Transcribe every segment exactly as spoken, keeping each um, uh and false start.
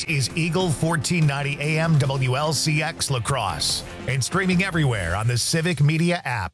is Eagle fourteen ninety A M W L C X La Crosse and streaming everywhere on the Civic Media app.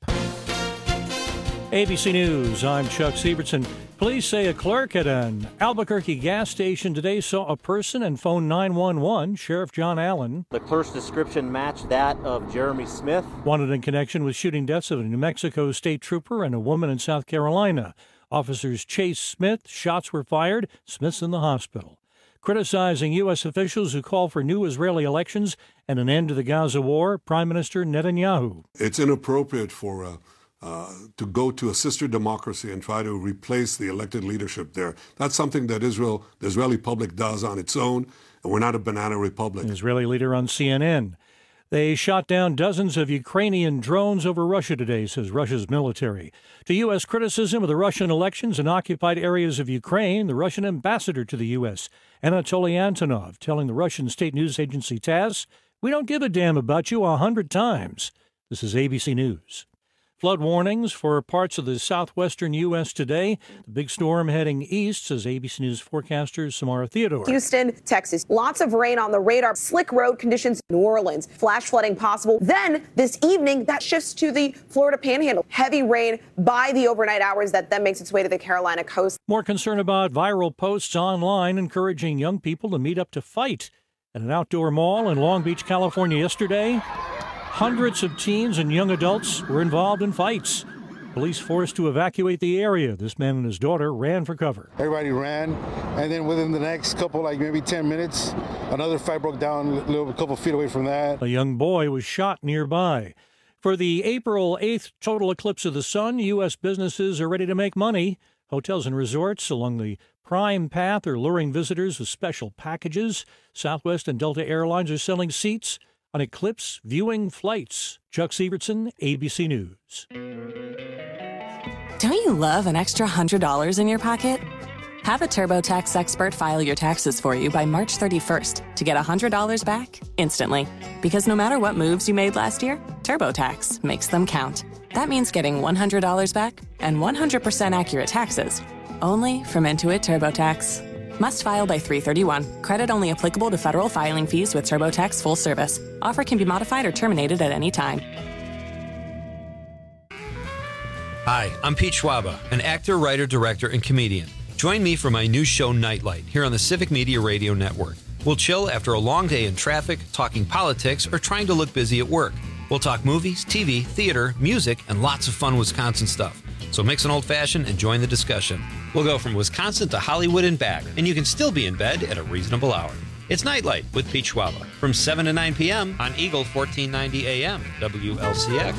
A B C News, I'm Chuck Sievertson. Police say a clerk at an Albuquerque gas station today saw a person and phoned nine one one. Sheriff John Allen. The clerk's description matched that of Jeremy Smith. Wanted in connection with shooting deaths of a New Mexico state trooper and a woman in South Carolina. Officers chased Smith. Shots were fired. Smith's in the hospital. Criticizing U S officials who call for new Israeli elections and an end to the Gaza war, Prime Minister Netanyahu. It's inappropriate for uh, uh, to go to a sister democracy and try to replace the elected leadership there. That's something that Israel, the Israeli public does on its own, and we're not a banana republic. An Israeli leader on C N N. They shot down dozens of Ukrainian drones over Russia today, says Russia's military. To U S criticism of the Russian elections in occupied areas of Ukraine, the Russian ambassador to the U S, Anatoly Antonov, telling the Russian state news agency TASS, "We don't give a damn about you a hundred times." This is A B C News. Flood warnings for parts of the southwestern U S today. The big storm heading east, says A B C News forecaster Samara Theodore. Houston, Texas. Lots of rain on the radar. Slick road conditions. New Orleans. Flash flooding possible. Then this evening, that shifts to the Florida Panhandle. Heavy rain by the overnight hours that then makes its way to the Carolina coast. More concern about viral posts online encouraging young people to meet up to fight. At an outdoor mall in Long Beach, California yesterday, hundreds of teens and young adults were involved in fights. Police forced to evacuate the area. This man and his daughter ran for cover. Everybody ran, and then within the next couple, like maybe ten minutes, another fight broke down a little, a couple feet away from that. A young boy was shot nearby. For the April eighth total eclipse of the sun, U S businesses are ready to make money. Hotels and resorts along the Prime Path are luring visitors with special packages. Southwest and Delta Airlines are selling seats on eclipse viewing flights. Chuck Sievertson, A B C News. Don't you love an extra one hundred dollars in your pocket? Have a TurboTax expert file your taxes for you by March thirty-first to get one hundred dollars back instantly. Because no matter what moves you made last year, TurboTax makes them count. That means getting one hundred dollars back and one hundred percent accurate taxes, only from Intuit TurboTax. Must file by three thirty-one. Credit only applicable to federal filing fees with TurboTax full service. Offer can be modified or terminated at any time. Hi, I'm Pete Schwaba, an actor, writer, director, and comedian. Join me for my new show, Nightlight, here on the Civic Media Radio Network. We'll chill after a long day in traffic, talking politics, or trying to look busy at work. We'll talk movies, T V, theater, music, and lots of fun Wisconsin stuff. So mix an old-fashioned and join the discussion. We'll go from Wisconsin to Hollywood and back, and you can still be in bed at a reasonable hour. It's Nightlight with Pete Schwaba from seven to nine p.m. on Eagle fourteen ninety A M W L C X.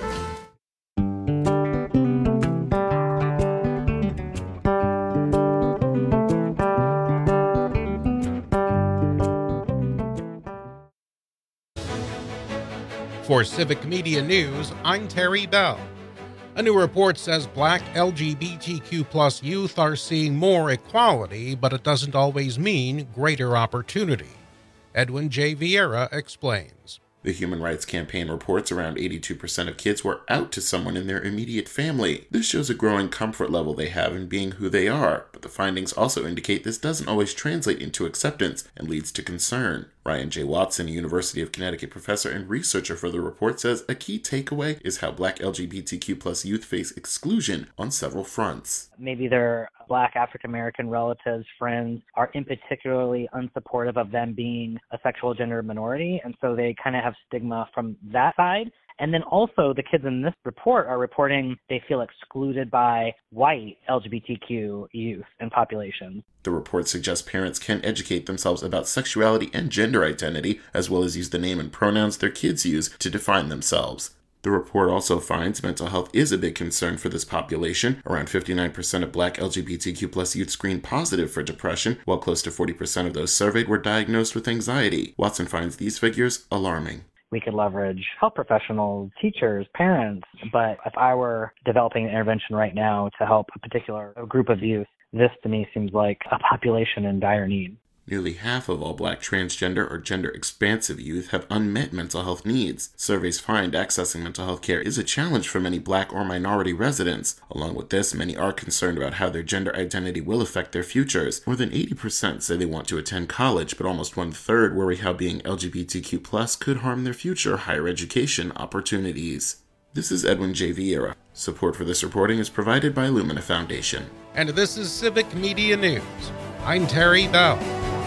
For Civic Media News, I'm Terry Bell. A new report says black L G B T Q plus youth are seeing more equality, but it doesn't always mean greater opportunity. Edwin J. Vieira explains. The Human Rights Campaign reports around eighty-two percent of kids were out to someone in their immediate family. This shows a growing comfort level they have in being who they are, but the findings also indicate this doesn't always translate into acceptance and leads to concern. Ryan J. Watson, a University of Connecticut professor and researcher for the report, says a key takeaway is how black L G B T Q plus youth face exclusion on several fronts. Maybe their black African-American relatives, friends, are in particularly unsupportive of them being a sexual gender minority, and so they kind of have stigma from that side. And then also the kids in this report are reporting they feel excluded by white L G B T Q youth and populations. The report suggests parents can educate themselves about sexuality and gender identity, as well as use the name and pronouns their kids use to define themselves. The report also finds mental health is a big concern for this population. Around fifty-nine percent of black L G B T Q plus youth screened positive for depression, while close to forty percent of those surveyed were diagnosed with anxiety. Watson finds these figures alarming. We could leverage health professionals, teachers, parents, but if I were developing an intervention right now to help a particular group of youth, this to me seems like a population in dire need. Nearly half of all Black transgender or gender-expansive youth have unmet mental health needs. Surveys find accessing mental health care is a challenge for many Black or minority residents. Along with this, many are concerned about how their gender identity will affect their futures. More than eighty percent say they want to attend college, but almost one-third worry how being L G B T Q plus could harm their future higher education opportunities. This is Edwin J. Vieira. Support for this reporting is provided by Lumina Foundation. And this is Civic Media News. I'm Terry Bell.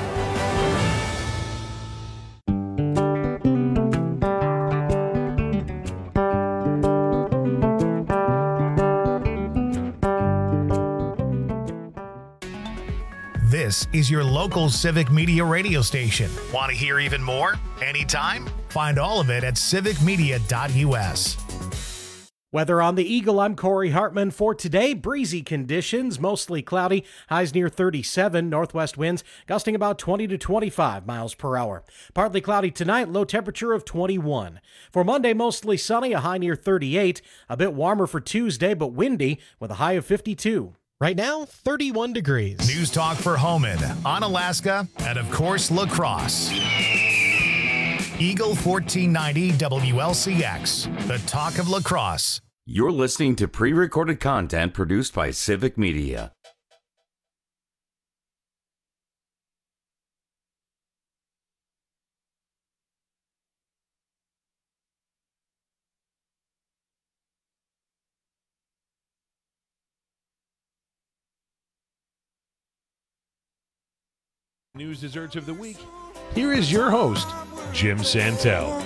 This is your local Civic Media radio station. Want to hear even more? Anytime? Find all of it at civic media dot U S. Weather on the Eagle, I'm Corey Hartman. For today, breezy conditions, mostly cloudy, highs near thirty-seven, northwest winds gusting about twenty to twenty-five miles per hour. Partly cloudy tonight, low temperature of twenty-one. For Monday, mostly sunny, a high near thirty-eight, a bit warmer for Tuesday, but windy with a high of fifty-two. Right now, thirty-one degrees. News Talk for Homan, Onalaska, and of course, La Crosse. Eagle fourteen ninety W L C X, the talk of La Crosse. You're listening to pre-recorded content produced by Civic Media. News desserts of the week. Here is your host, Jim Santel.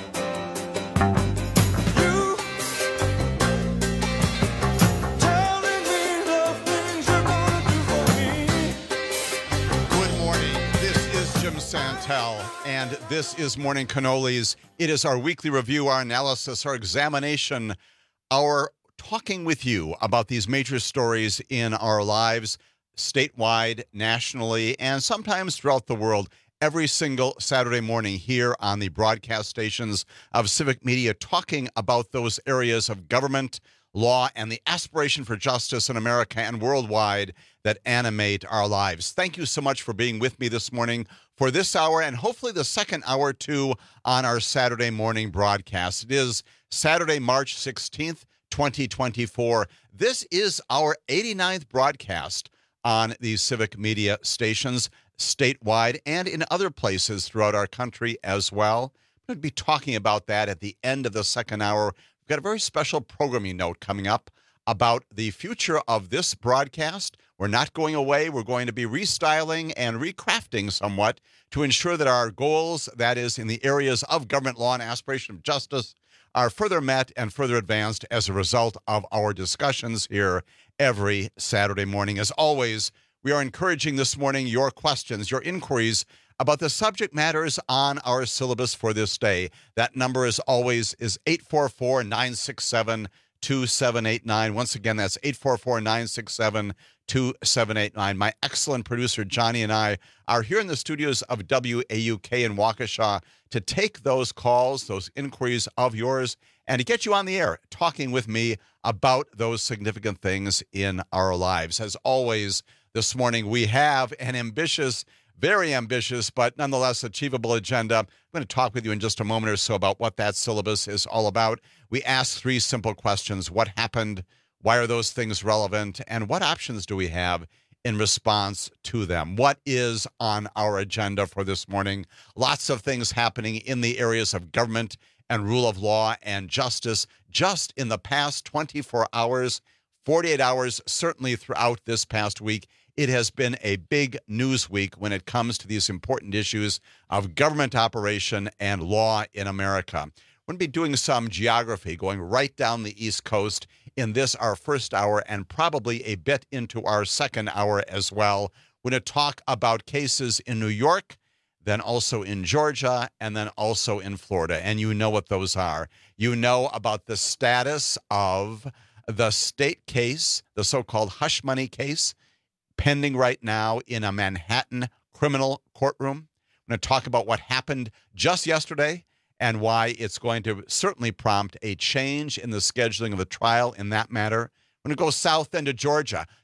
Good morning. This is Jim Santel, and this is Morning Cannolis. It is our weekly review, our analysis, our examination, our talking with you about these major stories in our lives, statewide, nationally, and sometimes throughout the world, every single Saturday morning here on the broadcast stations of Civic Media, talking about those areas of government, law, and the aspiration for justice in America and worldwide that animate our lives. Thank you so much for being with me this morning for this hour and hopefully the second hour too on our Saturday morning broadcast. It is Saturday, March sixteenth, twenty twenty-four. This is our eighty-ninth broadcast on these Civic Media stations, statewide and in other places throughout our country as well. I'm going to be talking about that at the end of the second hour. We've got a very special programming note coming up about the future of this broadcast. We're not going away. We're going to be restyling and recrafting somewhat to ensure that our goals, that is in the areas of government law and aspiration of justice, are further met and further advanced as a result of our discussions here every Saturday morning. As always, we are encouraging this morning your questions, your inquiries about the subject matters on our syllabus for this day. That number, as always, is eight four four, nine six seven, two seven eight nine. Once again, that's eight four four, nine six seven, two seven eight nine. My excellent producer, Johnny, and I are here in the studios of W A U K in Waukesha to take those calls, those inquiries of yours, and to get you on the air talking with me about those significant things in our lives. As always, this morning we have an ambitious, very ambitious, but nonetheless achievable agenda. I'm going to talk with you in just a moment or so about what that syllabus is all about. We ask three simple questions. What happened? Why are those things relevant? And what options do we have in response to them? What is on our agenda for this morning? Lots of things happening in the areas of government and rule of law and justice just in the past twenty-four hours, forty-eight hours, certainly throughout this past week. It has been a big news week when it comes to these important issues of government operation and law in America. We're going to be doing some geography, going right down the East Coast in this, our first hour, and probably a bit into our second hour as well. We're going to talk about cases in New York, then also in Georgia, and then also in Florida. And you know what those are. You know about the status of the state case, the so-called hush money case, pending right now in a Manhattan criminal courtroom. I'm going to talk about what happened just yesterday and why it's going to certainly prompt a change in the scheduling of the trial in that matter. I'm going to go south into Georgia,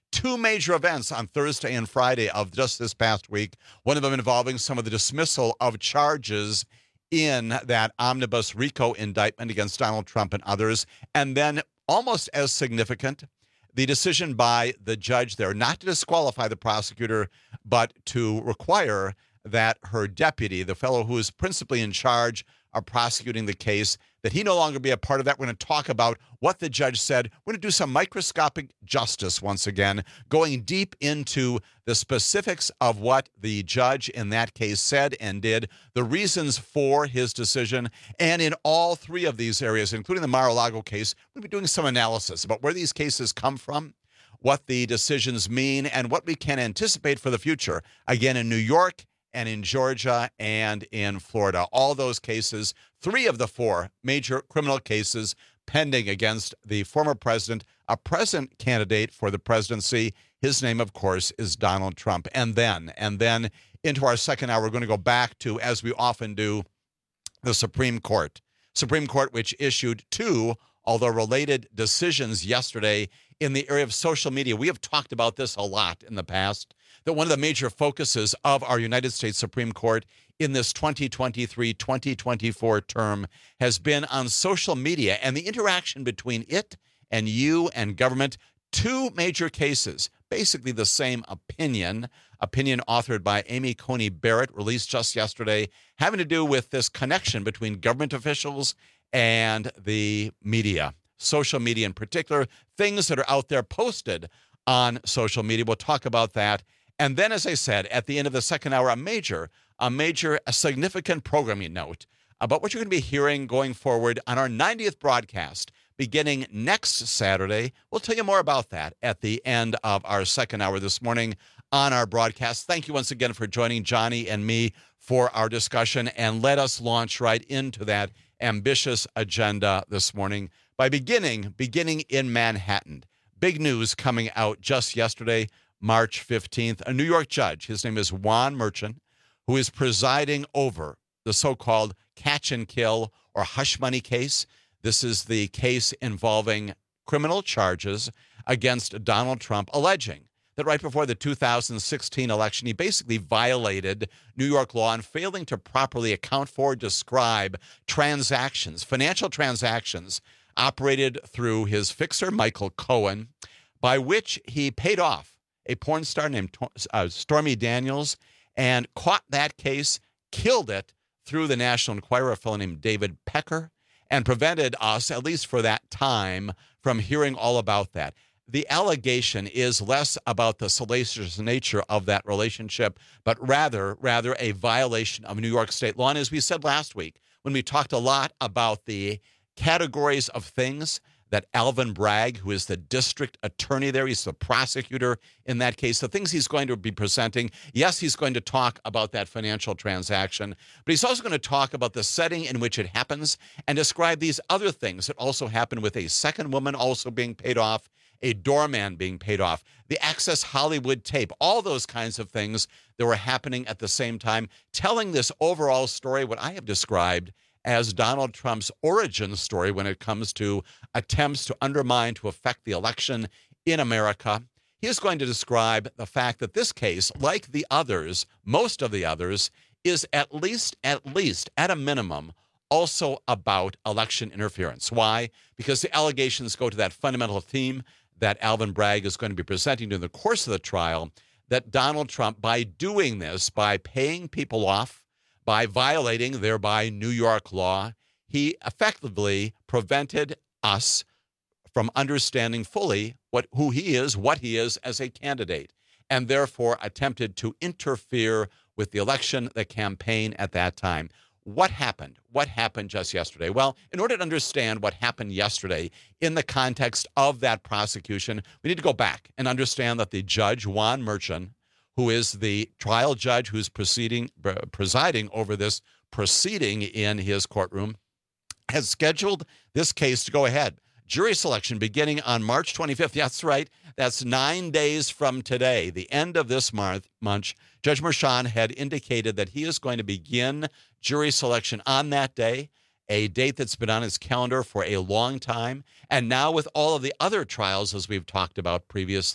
two major events on Thursday and Friday of just this past week, one of them involving some of the dismissal of charges in that omnibus RICO indictment against Donald Trump and others, and then almost as significant, the decision by the judge there not to disqualify the prosecutor, but to require that her deputy, the fellow who is principally in charge of prosecuting the case, that he no longer be a part of that. We're going to talk about what the judge said. We're going to do some microscopic justice once again, going deep into the specifics of what the judge in that case said and did, the reasons for his decision. And in all three of these areas, including the Mar-a-Lago case, we'll be doing some analysis about where these cases come from, what the decisions mean, and what we can anticipate for the future. Again, in New York, and in Georgia and in Florida. All those cases, three of the four major criminal cases pending against the former president, a present candidate for the presidency. His name, of course, is Donald Trump. And then, and then into our second hour, we're going to go back to, as we often do, the Supreme Court. Supreme Court, which issued two, although related, decisions yesterday in the area of social media. We have talked about this a lot in the past, that one of the major focuses of our United States Supreme Court in this twenty twenty-three twenty twenty-four term has been on social media and the interaction between it and you and government. Two major cases, basically the same opinion, opinion authored by Amy Coney Barrett, released just yesterday, having to do with this connection between government officials and the media, social media in particular, things that are out there posted on social media. We'll talk about that. And then, as I said, at the end of the second hour, a major, a major, a significant programming note about what you're going to be hearing going forward on our ninetieth broadcast beginning next Saturday. We'll tell you more about that at the end of our second hour this morning on our broadcast. Thank you once again for joining Johnny and me for our discussion, and let us launch right into that ambitious agenda this morning by beginning, beginning in Manhattan. Big news coming out just yesterday, March fifteenth. A New York judge, his name is Juan Merchan, who is presiding over the so-called catch and kill or hush money case. This is the case involving criminal charges against Donald Trump, alleging that right before the two thousand sixteen election, he basically violated New York law in failing to properly account for, describe transactions, financial transactions operated through his fixer, Michael Cohen, by which he paid off a porn star named uh, Stormy Daniels, and caught that case, killed it through the National Enquirer, a fellow named David Pecker, and prevented us, at least for that time, from hearing all about that. The allegation is less about the salacious nature of that relationship, but rather, rather a violation of New York state law. And as we said last week, when we talked a lot about the categories of things that Alvin Bragg, who is the district attorney there, he's the prosecutor in that case, the things he's going to be presenting. Yes, he's going to talk about that financial transaction, but he's also going to talk about the setting in which it happens and describe these other things that also happen with a second woman also being paid off, a doorman being paid off, the Access Hollywood tape, all those kinds of things that were happening at the same time, telling this overall story, what I have described as Donald Trump's origin story when it comes to attempts to undermine, to affect the election in America. He is going to describe the fact that this case, like the others, most of the others, is at least, at least, at a minimum, also about election interference. Why? Because the allegations go to that fundamental theme that Alvin Bragg is going to be presenting during the course of the trial, that Donald Trump, by doing this, by paying people off, by violating thereby New York law, he effectively prevented us from understanding fully what who he is, what he is as a candidate, and therefore attempted to interfere with the election, the campaign at that time. What happened? What happened just yesterday? Well, in order to understand what happened yesterday in the context of that prosecution, we need to go back and understand that the judge, Juan Merchan, who is the trial judge who's proceeding, presiding over this proceeding in his courtroom, has scheduled this case to go ahead. Jury selection beginning on March twenty-fifth. That's right. That's nine days from today, the end of this month. Judge Merchan had indicated that he is going to begin jury selection on that day, a date that's been on his calendar for a long time. And now with all of the other trials, as we've talked about previously,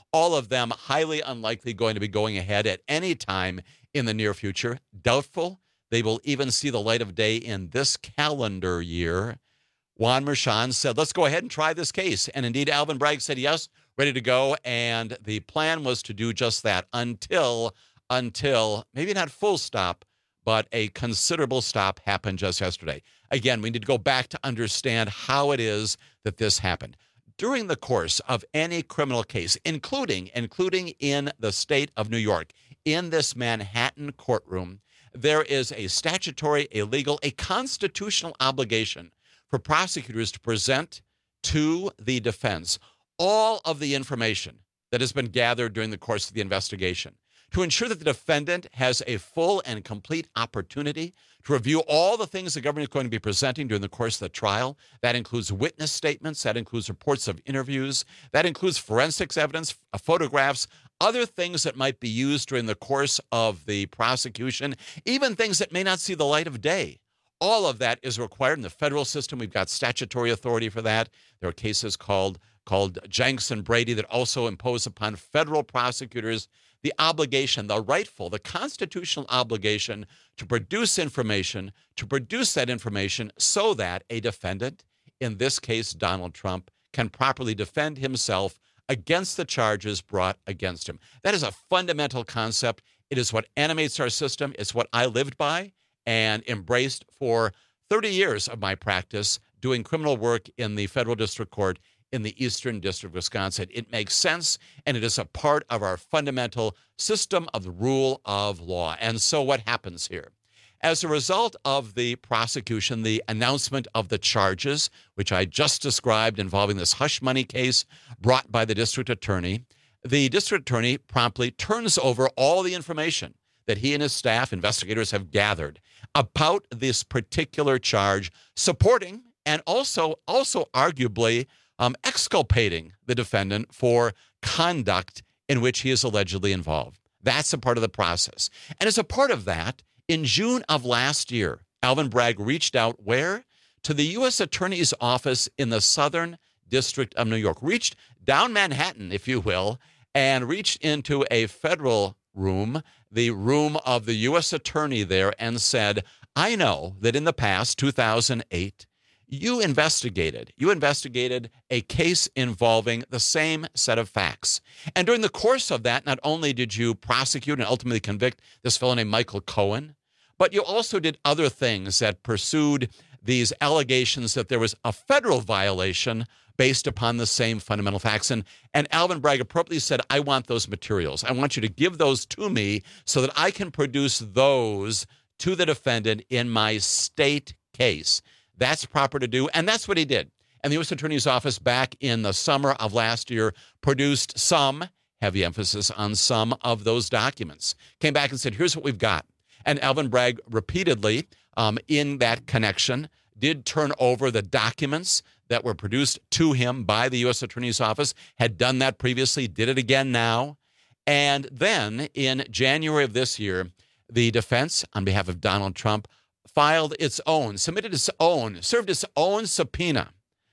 all of them highly unlikely going to be going ahead at any time in the near future. Doubtful they will even see the light of day in this calendar year. Juan Merchan said, let's go ahead and try this case. And indeed, Alvin Bragg said, yes, ready to go. And the plan was to do just that until, until maybe not full stop, but a considerable stop happened just yesterday. Again, we need to go back to understand how it is that this happened. During the course of any criminal case, including, including in the state of New York, in this Manhattan courtroom, there is a statutory, a legal, a constitutional obligation for prosecutors to present to the defense all of the information that has been gathered during the course of the investigation, to ensure that the defendant has a full and complete opportunity to review all the things the government is going to be presenting during the course of the trial. That includes witness statements, that includes reports of interviews, that includes forensics evidence, photographs, other things that might be used during the course of the prosecution, even things that may not see the light of day. All of that is required in the federal system. We've got statutory authority for that. There are cases called, called Jenks and Brady that also impose upon federal prosecutors the obligation, the rightful, the constitutional obligation to produce information, to produce that information so that a defendant, in this case Donald Trump, can properly defend himself against the charges brought against him. That is a fundamental concept. It is what animates our system. It's what I lived by and embraced for thirty years of my practice doing criminal work in the federal district court in the Eastern District of Wisconsin. It makes sense, and it is a part of our fundamental system of the rule of law. And so what happens here? As a result of the prosecution, the announcement of the charges, which I just described involving this hush money case brought by the district attorney, the district attorney promptly turns over all the information that he and his staff, investigators, have gathered about this particular charge, supporting and also, also arguably um, exculpating the defendant for conduct in which he is allegedly involved. That's a part of the process. And as a part of that, in June of last year, Alvin Bragg reached out where? To the U S Attorney's Office in the Southern District of New York, reached down Manhattan, if you will, and reached into a federal room, the room of the U S Attorney there, and said, I know that in the past, two thousand eight, you investigated, you investigated a case involving the same set of facts. And during the course of that, not only did you prosecute and ultimately convict this fellow named Michael Cohen, but you also did other things that pursued these allegations that there was a federal violation based upon the same fundamental facts. And, and Alvin Bragg appropriately said, I want those materials. I want you to give those to me so that I can produce those to the defendant in my state case. That's proper to do, and that's what he did. And the U S Attorney's Office back in the summer of last year produced some, heavy emphasis on some of those documents, came back and said, here's what we've got. And Alvin Bragg repeatedly, um, in that connection, did turn over the documents that were produced to him by the U S Attorney's Office, had done that previously, did it again now. And then in January of this year, the defense, on behalf of Donald Trump, filed its own, submitted its own, served its own subpoena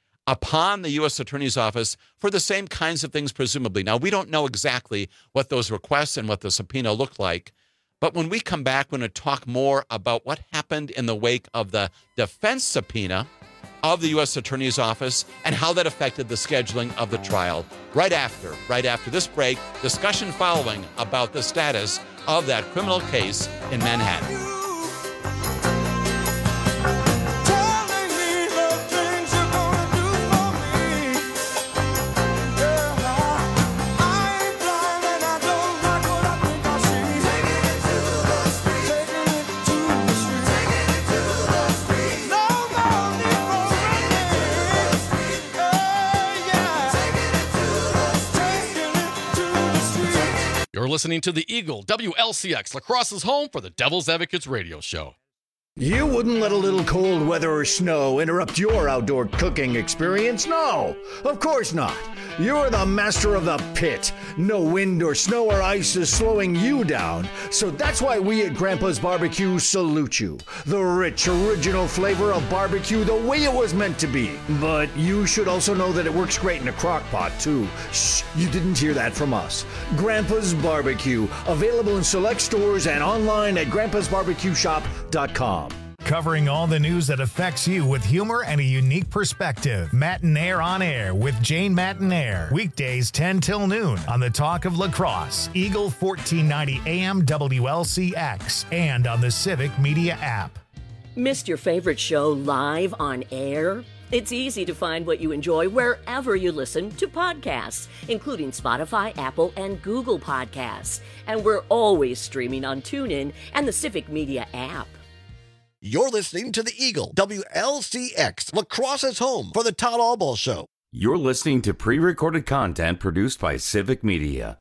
upon the U S Attorney's Office for the same kinds of things, presumably. Now, we don't know exactly what those requests and what the subpoena looked like, but when we come back, we're going to talk more about what happened in the wake of the defense subpoena of the U S Attorney's Office and how that affected the scheduling of the trial. Right after, right after this break, discussion following about the status of that criminal case in Manhattan. You're listening to the Eagle, W L C X, La Crosse's home for the Devil's Advocates radio show. You wouldn't let a little cold weather or snow interrupt your outdoor cooking experience? No, of course not. You're the master of the pit. No wind or snow or ice is slowing you down. So that's why we at Grandpa's Barbecue salute you. The rich, original flavor of barbecue the way it was meant to be. But you should also know that it works great in a crock pot, too. Shh, you didn't hear that from us. Grandpa's Barbecue, available in select stores and online at grandpas barbecue shop dot com. Covering all the news that affects you with humor and a unique perspective. Matinaire on Air with Jane Matinaire. Weekdays ten till noon on the Talk of La Crosse, Eagle fourteen ninety A M W L C X, and on the Civic Media app. Missed your favorite show live on air? It's easy to find what you enjoy wherever you listen to podcasts, including Spotify, Apple, and Google Podcasts. And we're always streaming on TuneIn and the Civic Media app. You're listening to the Eagle, W L C X, La Crosse's home for the Todd Albaugh Show. You're listening to pre-recorded content produced by Civic Media.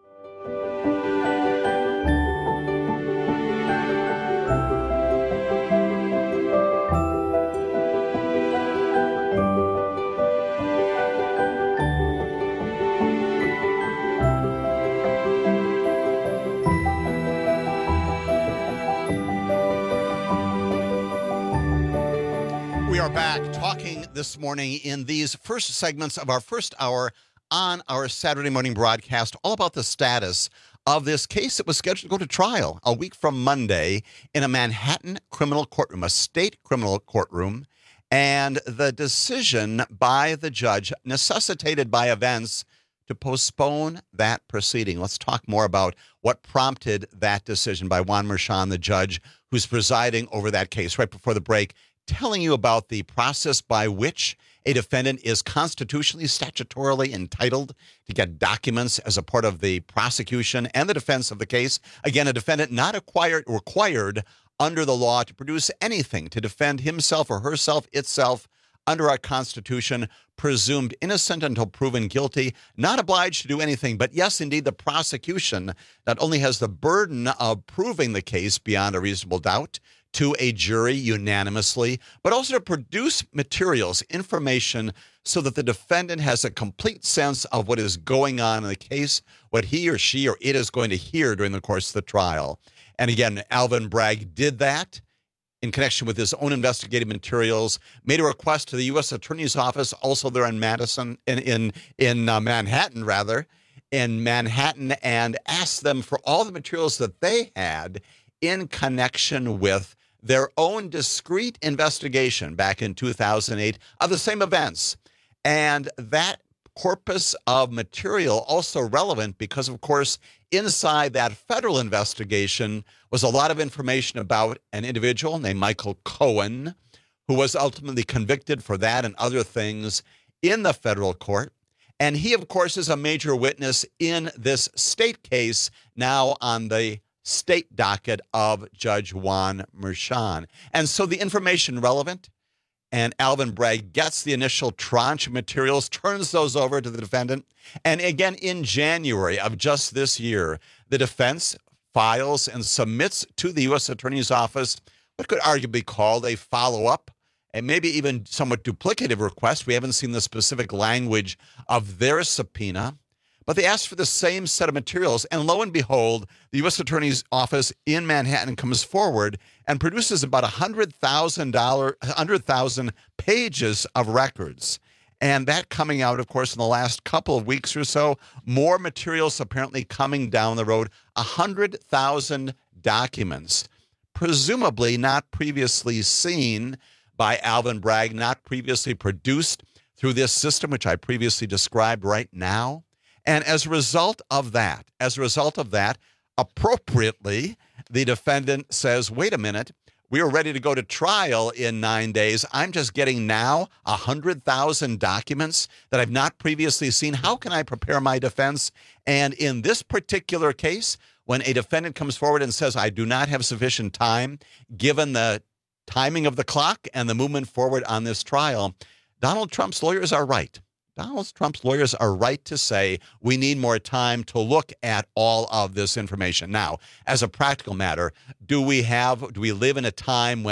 We are back talking this morning in these first segments of our first hour on our Saturday morning broadcast, all about the status of this case that was scheduled to go to trial a week from Monday in a Manhattan criminal courtroom, a state criminal courtroom, and the decision by the judge necessitated by events to postpone that proceeding. Let's talk more about what prompted that decision by Juan Merchan, the judge who's presiding over that case. Right before the break, telling you about the process by which a defendant is constitutionally, statutorily entitled to get documents as a part of the prosecution and the defense of the case. Again, a defendant not acquired, required under the law to produce anything to defend himself or herself, itself, under our Constitution, presumed innocent until proven guilty, not obliged to do anything. But yes, indeed, the prosecution not only has the burden of proving the case beyond a reasonable doubt to a jury unanimously, but also to produce materials, information, so that the defendant has a complete sense of what is going on in the case, what he or she or it is going to hear during the course of the trial. And again, Alvin Bragg did that in connection with his own investigative materials, made a request to the U S Attorney's Office, also there in Madison, in in, in uh, Manhattan, rather, in Manhattan, and asked them for all the materials that they had in connection with their own discrete investigation back in two thousand eight of the same events. And that corpus of material also relevant because, of course, inside that federal investigation was a lot of information about an individual named Michael Cohen, who was ultimately convicted for that and other things in the federal court. And he, of course, is a major witness in this state case now on the state docket of Judge Juan Merchan. And so the information relevant, and Alvin Bragg gets the initial tranche of materials, turns those over to the defendant. And again, in January of just this year, the defense files and submits to the U S Attorney's Office what could arguably be called a follow-up and maybe even somewhat duplicative request. We haven't seen the specific language of their subpoena. But they asked for the same set of materials, and lo and behold, the U S Attorney's Office in Manhattan comes forward and produces about one hundred thousand dollars, one hundred thousand pages of records. And that coming out, of course, in the last couple of weeks or so, more materials apparently coming down the road, one hundred thousand documents, presumably not previously seen by Alvin Bragg, not previously produced through this system, which I previously described right now. And as a result of that, as a result of that, appropriately, the defendant says, wait a minute, we are ready to go to trial in nine days. I'm just getting now one hundred thousand documents that I've not previously seen. How can I prepare my defense? And in this particular case, when a defendant comes forward and says, I do not have sufficient time, given the timing of the clock and the movement forward on this trial, Donald Trump's lawyers are right. Donald Trump's lawyers are right to say we need more time to look at all of this information. Now, as a practical matter, do we have, do we live in a time when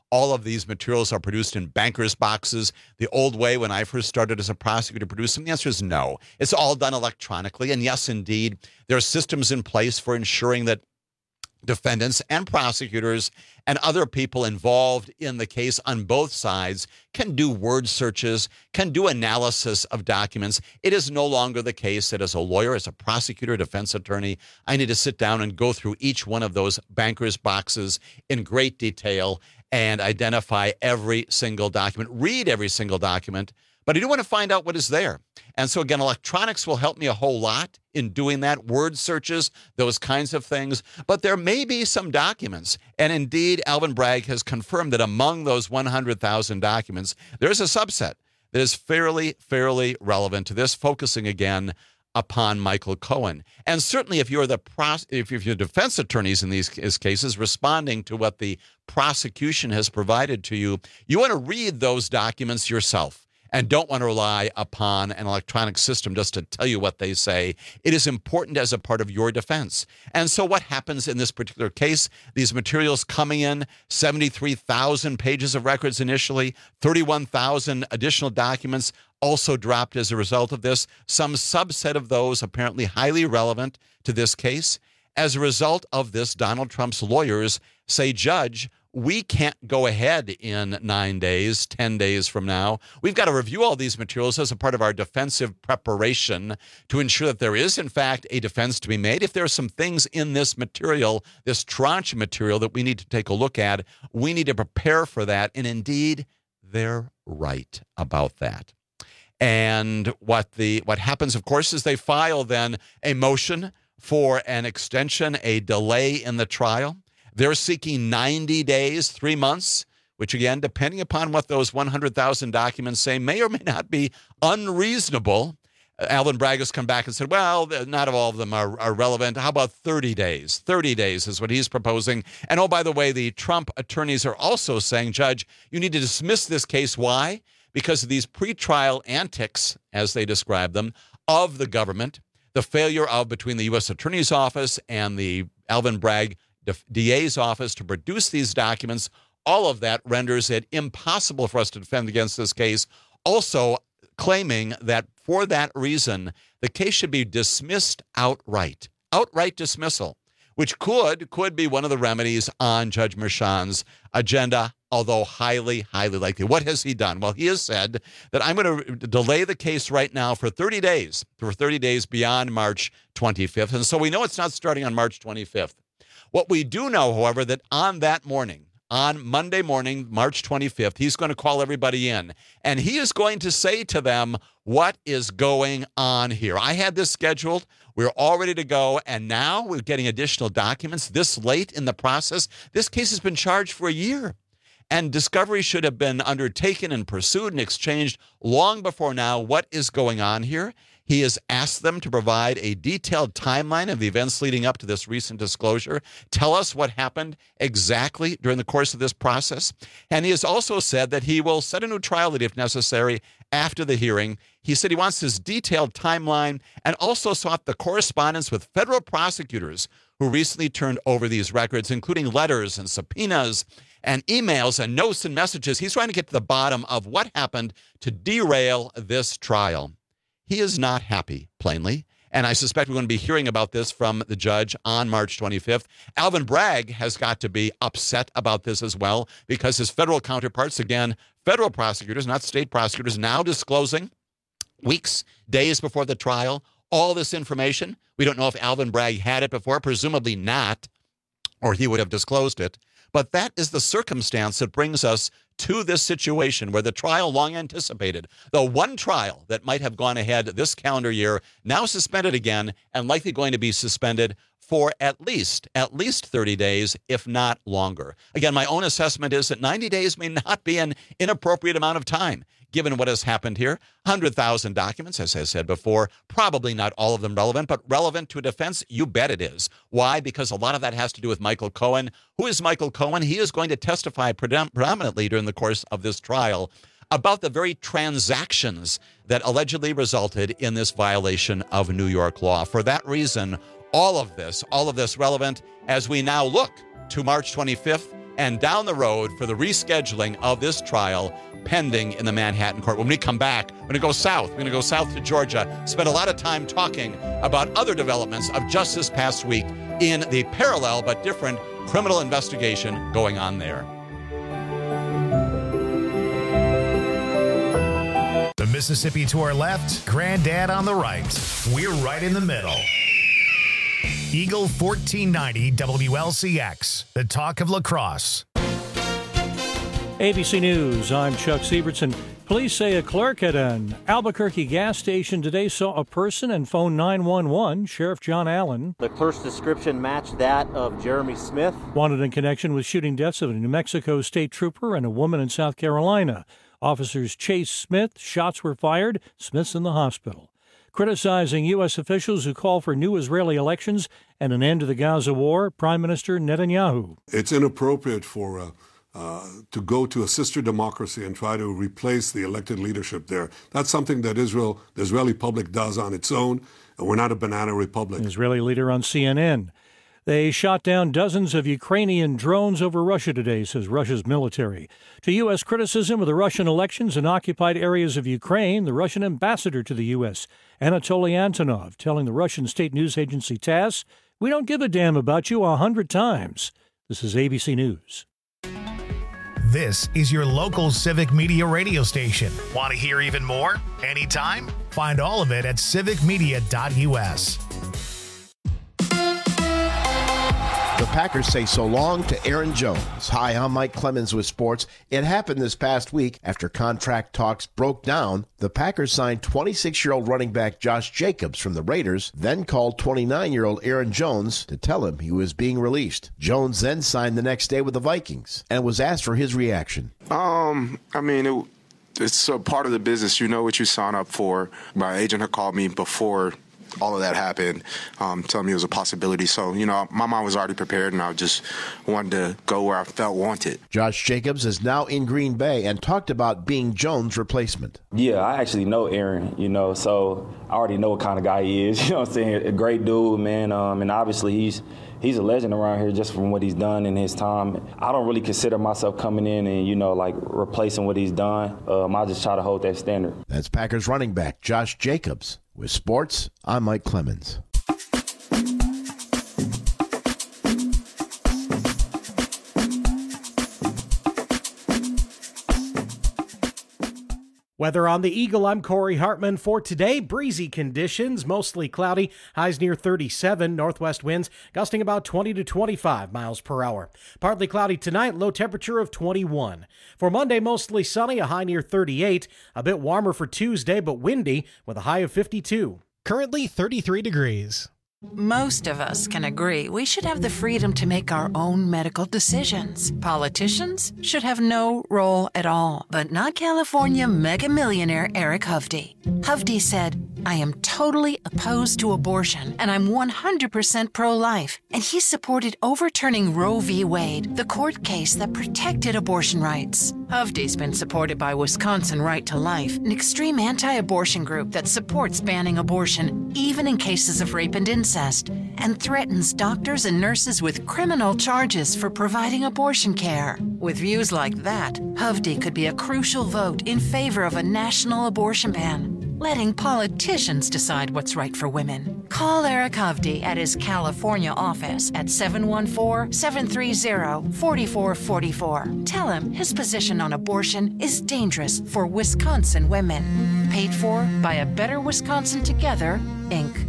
all of these materials are produced in banker's boxes the old way when I first started as a prosecutor to produce them? The answer is no. It's all done electronically. And yes, indeed, there are systems in place for ensuring that defendants and prosecutors and other people involved in the case on both sides can do word searches, can do analysis of documents. It is no longer the case that as a lawyer, as a prosecutor, defense attorney, I need to sit down and go through each one of those banker's boxes in great detail and identify every single document, read every single document. But I do want to find out what is there. And so, again, electronics will help me a whole lot in doing that, word searches, those kinds of things. But there may be some documents. And indeed, Alvin Bragg has confirmed that among those one hundred thousand documents, there's a subset that is fairly, fairly relevant to this, focusing again upon Michael Cohen. And certainly if you're the pros- if you're defense attorneys in these cases responding to what the prosecution has provided to you, you want to read those documents yourself and don't want to rely upon an electronic system just to tell you what they say. It is important as a part of your defense. And so what happens in this particular case, these materials coming in, seventy-three thousand pages of records initially, thirty-one thousand additional documents also dropped as a result of this, some subset of those apparently highly relevant to this case. As a result of this, Donald Trump's lawyers say, Judge, we can't go ahead in nine days, ten days from now. We've got to review all these materials as a part of our defensive preparation to ensure that there is, in fact, a defense to be made. If there are some things in this material, this tranche material that we need to take a look at, we need to prepare for that. And indeed, they're right about that. And what the what happens, of course, is they file then a motion for an extension, a delay in the trial. They're seeking ninety days, three months, which again, depending upon what those one hundred thousand documents say, may or may not be unreasonable. Uh, Alvin Bragg has come back and said, well, not all of them are, are relevant. How about thirty days? thirty days is what he's proposing. And oh, by the way, the Trump attorneys are also saying, Judge, you need to dismiss this case. Why? Because of these pretrial antics, as they describe them, of the government, the failure of between the U S Attorney's Office and the Alvin Bragg D A's office to produce these documents. All of that renders it impossible for us to defend against this case. Also claiming that for that reason, the case should be dismissed outright. Outright dismissal, which could, could be one of the remedies on Judge Merchan's agenda, although highly, highly likely. What has he done? Well, he has said that I'm going to delay the case right now for thirty days, for thirty days beyond March twenty-fifth. And so we know it's not starting on March twenty-fifth. What we do know, however, that on that morning, on Monday morning, March twenty-fifth, he's going to call everybody in, and he is going to say to them, what is going on here? I had this scheduled. We're all ready to go, and now we're getting additional documents this late in the process. This case has been charged for a year, and discovery should have been undertaken and pursued and exchanged long before now. What is going on here? He has asked them to provide a detailed timeline of the events leading up to this recent disclosure. Tell us what happened exactly during the course of this process. And he has also said that he will set a new trial date if necessary after the hearing. He said he wants this detailed timeline and also sought the correspondence with federal prosecutors who recently turned over these records, including letters and subpoenas and emails and notes and messages. He's trying to get to the bottom of what happened to derail this trial. He is not happy, plainly, and I suspect we're going to be hearing about this from the judge on March twenty-fifth. Alvin Bragg has got to be upset about this as well because his federal counterparts, again, federal prosecutors, not state prosecutors, now disclosing weeks, days before the trial, all this information. We don't know if Alvin Bragg had it before, presumably not, or he would have disclosed it. But that is the circumstance that brings us to this situation where the trial long anticipated, the one trial that might have gone ahead this calendar year, now suspended again and likely going to be suspended for at least, at least thirty days, if not longer. Again, my own assessment is that ninety days may not be an inappropriate amount of time, given what has happened here. one hundred thousand documents, as I said before, probably not all of them relevant, but relevant to a defense, you bet it is. Why? Because a lot of that has to do with Michael Cohen. Who is Michael Cohen? He is going to testify predominantly during the course of this trial about the very transactions that allegedly resulted in this violation of New York law. For that reason, all of this, all of this relevant as we now look to March twenty-fifth and down the road for the rescheduling of this trial pending in the Manhattan court. When we come back, we're going to go south. We're going to go south to Georgia, spend a lot of time talking about other developments of just this past week in the parallel but different criminal investigation going on there. The Mississippi to our left, Granddad on the right. We're right in the middle. Eagle fourteen ninety W L C X, the talk of La Crosse. A B C News, I'm Chuck Sievertson. Police say a clerk at an Albuquerque gas station today saw a person and phoned nine one one. Sheriff John Allen. The clerk's description matched that of Jeremy Smith. Wanted in connection with shooting deaths of a New Mexico state trooper and a woman in South Carolina. Officers chased Smith. Shots were fired. Smith's in the hospital. Criticizing U S officials who call for new Israeli elections and an end to the Gaza war, Prime Minister Netanyahu. It's inappropriate for uh, uh, to go to a sister democracy and try to replace the elected leadership there. That's something that Israel, the Israeli public does on its own, and we're not a banana republic. An Israeli leader on C N N. They shot down dozens of Ukrainian drones over Russia today, says Russia's military. To U S criticism of the Russian elections in occupied areas of Ukraine, the Russian ambassador to the U S, Anatoly Antonov, telling the Russian state news agency TASS, "We don't give a damn about you a hundred times." This is A B C News. This is your local civic media radio station. Want to hear even more? Anytime? Find all of it at civic media dot U S. The Packers say so long to Aaron Jones. Hi, I'm Mike Clemens with sports. It happened this past week after contract talks broke down. The Packers signed twenty-six-year-old running back Josh Jacobs from the Raiders, then called twenty-nine-year-old Aaron Jones to tell him he was being released. Jones then signed the next day with the Vikings and was asked for his reaction. Um, I mean, it, it's a part of the business. You know what you sign up for. My agent had called me before all of that happened, um, telling me it was a possibility. So, you know, my mind was already prepared, and I just wanted to go where I felt wanted. Josh Jacobs is now in Green Bay and talked about being Jones' replacement. Yeah, I actually know Aaron, you know, so I already know what kind of guy he is. You know what I'm saying? A great dude, man, um, and obviously he's he's a legend around here just from what he's done in his time. I don't really consider myself coming in and, you know, like replacing what he's done. Um, I just try to hold that standard. That's Packers running back Josh Jacobs. With sports, I'm Mike Clemens. Weather on the Eagle, I'm Corey Hartman. For today, breezy conditions, mostly cloudy, highs near thirty-seven, northwest winds gusting about twenty to twenty-five miles per hour. Partly cloudy tonight, low temperature of twenty-one. For Monday, mostly sunny, a high near thirty-eight, a bit warmer for Tuesday, but windy with a high of fifty-two. Currently thirty-three degrees. Most of us can agree we should have the freedom to make our own medical decisions. Politicians should have no role at all, but not California mega millionaire Eric Hovde. Hovde said, "I am totally opposed to abortion, and I'm one hundred percent pro-life." And he supported overturning Roe v. Wade, the court case that protected abortion rights. Hovde's been supported by Wisconsin Right to Life, an extreme anti-abortion group that supports banning abortion, even in cases of rape and incest, and threatens doctors and nurses with criminal charges for providing abortion care. With views like that, Hovde could be a crucial vote in favor of a national abortion ban, letting politicians decide what's right for women. Call Eric Hovde at his California office at seven one four, seven three zero, four four four four. Tell him his position on abortion is dangerous for Wisconsin women. Paid for by A Better Wisconsin Together, Incorporated.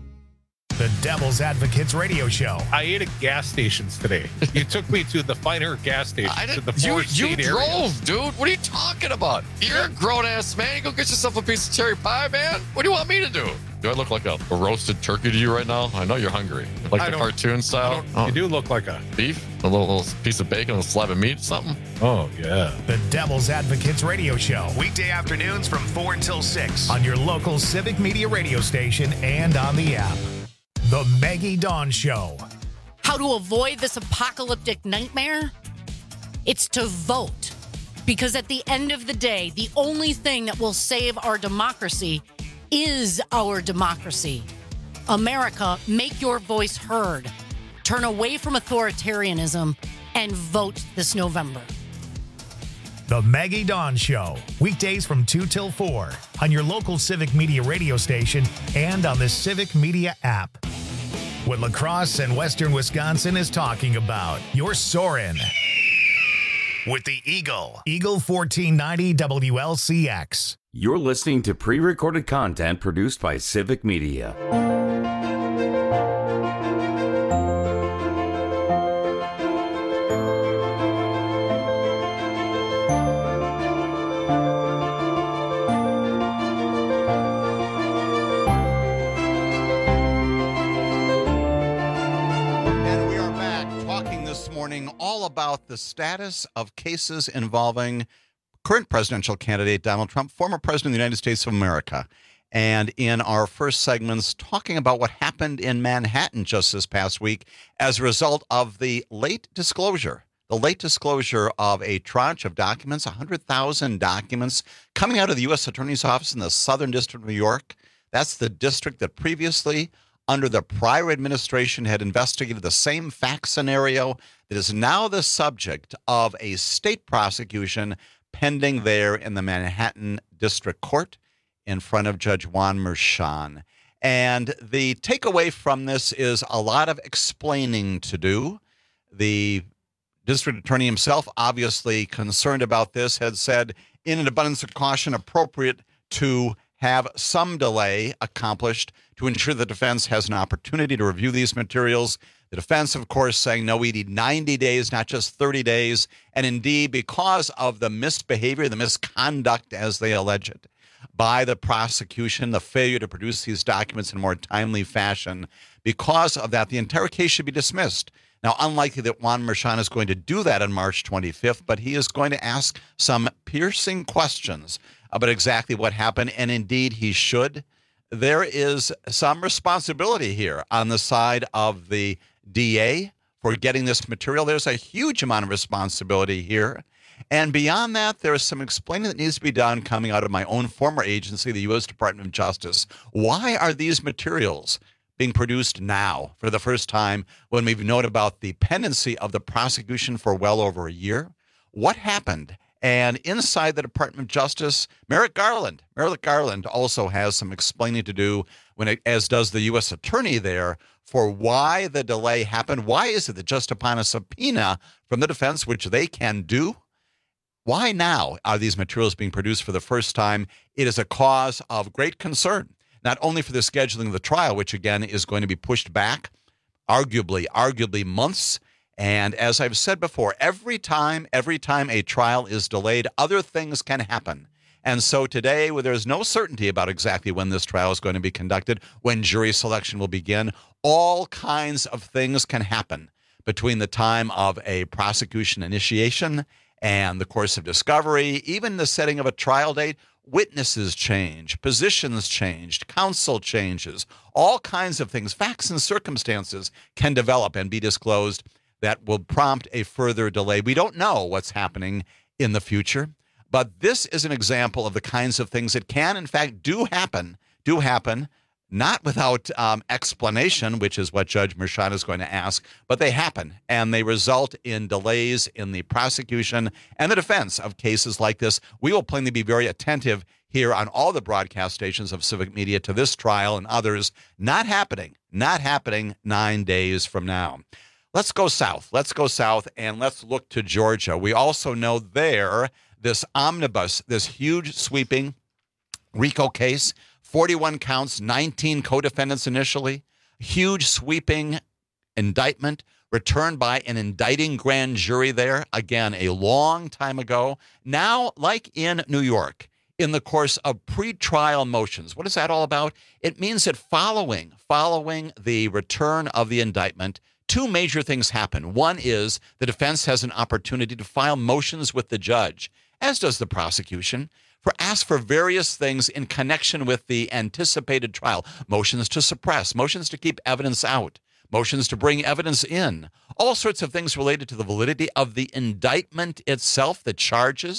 The Devil's Advocates radio show. I ate at gas stations today. You took me to the finer gas station. I to the didn't, you you area. drove, dude. What are you talking about? You're a grown-ass man. You go get yourself a piece of cherry pie, man. What do you want me to do? Do I look like a, a roasted turkey to you right now? I know you're hungry. Like I the cartoon style? Oh. You do look like a... Beef? A little, little piece of bacon, a slab of meat, something? Oh, yeah. The Devil's Advocates radio show. Weekday afternoons from four until six on your local civic media radio station and on the app. The Maggie Dawn Show. How to avoid this apocalyptic nightmare? It's to vote. Because at the end of the day, the only thing that will save our democracy is our democracy. America, make your voice heard. Turn away from authoritarianism and vote this November. The Maggie Dawn Show, weekdays from two till four on your local Civic Media radio station and on the Civic Media app. What La Crosse and Western Wisconsin is talking about. You're soaring with the Eagle. Eagle fourteen ninety W L C X. You're listening to pre-recorded content produced by Civic Media. All about the status of cases involving current presidential candidate Donald Trump, former president of the United States of America. And in our first segments, talking about what happened in Manhattan just this past week as a result of the late disclosure, the late disclosure of a tranche of documents, one hundred thousand documents coming out of the U S Attorney's Office in the Southern District of New York. That's the district that previously, under the prior administration, had investigated the same fact scenario that is now the subject of a state prosecution pending there in the Manhattan District Court in front of Judge Juan Merchan. And the takeaway from this is a lot of explaining to do. The district attorney himself, obviously concerned about this, had said, in an abundance of caution, appropriate to have some delay accomplished to ensure the defense has an opportunity to review these materials. The defense, of course, saying, no, we need ninety days, not just thirty days. And indeed, because of the misbehavior, the misconduct, as they allege it, by the prosecution, the failure to produce these documents in a more timely fashion, because of that, the entire case should be dismissed. Now, unlikely that Juan Merchan is going to do that on March twenty-fifth, but he is going to ask some piercing questions about exactly what happened, and indeed he should. There is some responsibility here on the side of the D A for getting this material. There's a huge amount of responsibility here. And beyond that, there is some explaining that needs to be done coming out of my own former agency, the U S Department of Justice. Why are these materials being produced now for the first time when we've known about the pendency of the prosecution for well over a year? What happened? And inside the Department of Justice, Merrick Garland. Merrick Garland also has some explaining to do, when it, as does the U S attorney there, for why the delay happened. Why is it that just upon a subpoena from the defense, which they can do, why now are these materials being produced for the first time? It is a cause of great concern, not only for the scheduling of the trial, which again is going to be pushed back, arguably, arguably months. And as I've said before, every time, every time a trial is delayed, other things can happen. And so today, where there's no certainty about exactly when this trial is going to be conducted, when jury selection will begin, all kinds of things can happen between the time of a prosecution initiation and the course of discovery, even the setting of a trial date. Witnesses change, positions changed, counsel changes, all kinds of things, facts and circumstances can develop and be disclosed that will prompt a further delay. We don't know what's happening in the future, but this is an example of the kinds of things that can, in fact, do happen, do happen, not without um, explanation, which is what Judge Merchan is going to ask, but they happen, and they result in delays in the prosecution and the defense of cases like this. We will plainly be very attentive here on all the broadcast stations of Civic Media to this trial and others. Not happening, not happening nine days from now. Let's go south. Let's go south and let's look to Georgia. We also know there this omnibus, this huge sweeping RICO case, forty-one counts, nineteen co-defendants initially, huge sweeping indictment returned by an indicting grand jury there, again, a long time ago. Now, like in New York, in the course of pretrial motions. What is that all about? It means that following, following the return of the indictment, two major things happen. One is the defense has an opportunity to file motions with the judge, as does the prosecution, for ask for various things in connection with the anticipated trial. Motions to suppress, motions to keep evidence out, motions to bring evidence in, all sorts of things related to the validity of the indictment itself, the charges,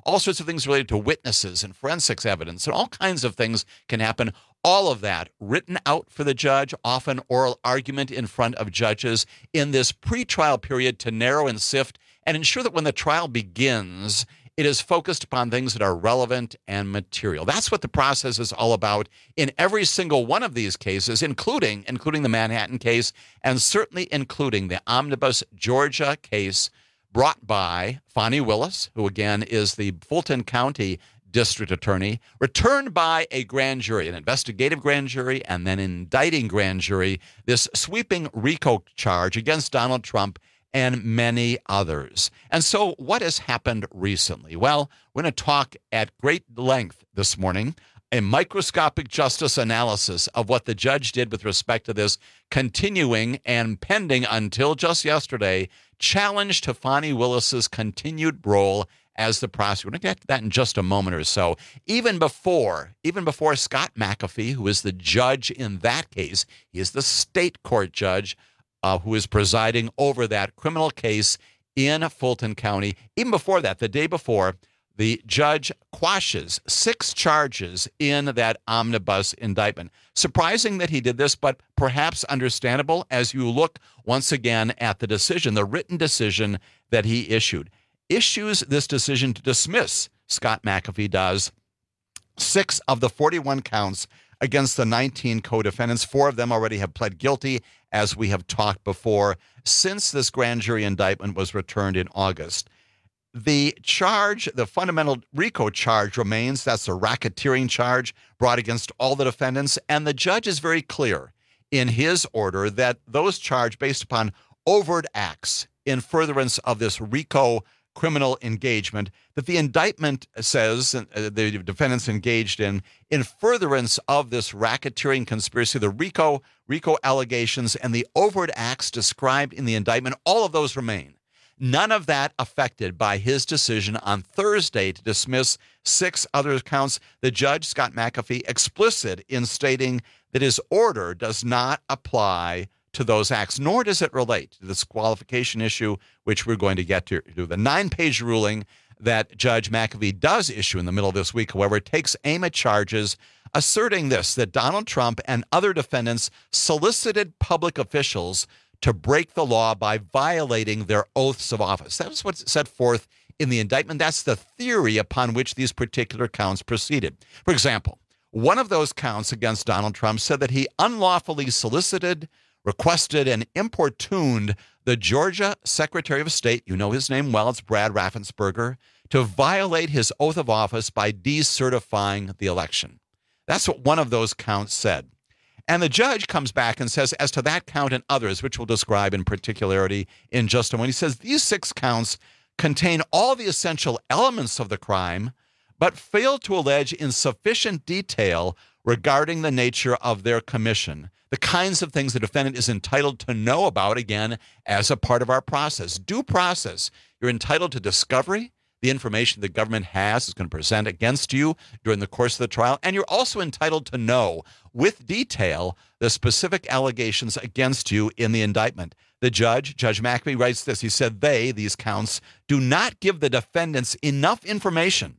all sorts of things related to witnesses and forensics evidence, and all kinds of things can happen. All of that written out for the judge, often oral argument in front of judges in this pretrial period to narrow and sift and ensure that when the trial begins, it is focused upon things that are relevant and material. That's what the process is all about in every single one of these cases, including, including the Manhattan case, and certainly including the Omnibus Georgia case brought by Fani Willis, who again is the Fulton County District Attorney, returned by a grand jury, an investigative grand jury, and then indicting grand jury, this sweeping RICO charge against Donald Trump and many others. And so what has happened recently? Well, we're going to talk at great length this morning, a microscopic justice analysis of what the judge did with respect to this continuing and pending until just yesterday challenge to Fani Willis's continued role as the prosecutor. We're going to get to that in just a moment or so. Even before, even before Scott McAfee, who is the judge in that case, he is the state court judge uh, who is presiding over that criminal case in Fulton County. Even before that, the day before, the judge quashes six charges in that omnibus indictment. Surprising that he did this, but perhaps understandable as you look once again at the decision, the written decision that he issued. Issues this decision to dismiss, Scott McAfee does, six of the forty-one counts against the nineteen co-defendants. Four of them already have pled guilty, as we have talked before, since this grand jury indictment was returned in August. The charge, the fundamental RICO charge remains. That's a racketeering charge brought against all the defendants. And the judge is very clear in his order that those charged based upon overt acts in furtherance of this RICO criminal engagement, that the indictment says uh, the defendants engaged in, in furtherance of this racketeering conspiracy, the RICO, RICO allegations and the overt acts described in the indictment, all of those remain. None of that affected by his decision on Thursday to dismiss six other counts. The judge, Scott McAfee, explicit in stating that his order does not apply to those acts, nor does it relate to this qualification issue, which we're going to get to. The nine-page ruling that Judge McAfee does issue in the middle of this week, however, takes aim at charges asserting this, that Donald Trump and other defendants solicited public officials to break the law by violating their oaths of office. That's what's set forth in the indictment. That's the theory upon which these particular counts proceeded. For example, one of those counts against Donald Trump said that he unlawfully solicited, requested, and importuned the Georgia Secretary of State, you know his name well, it's Brad Raffensperger, to violate his oath of office by decertifying the election. That's what one of those counts said. And the judge comes back and says, as to that count and others, which we'll describe in particularity in just a moment, he says these six counts contain all the essential elements of the crime, but fail to allege in sufficient detail regarding the nature of their commission, the kinds of things the defendant is entitled to know about, again, as a part of our process. Due process. You're entitled to discovery. The information the government has is going to present against you during the course of the trial. And you're also entitled to know with detail the specific allegations against you in the indictment. The judge, Judge McAfee, writes this. He said they, these counts, do not give the defendants enough information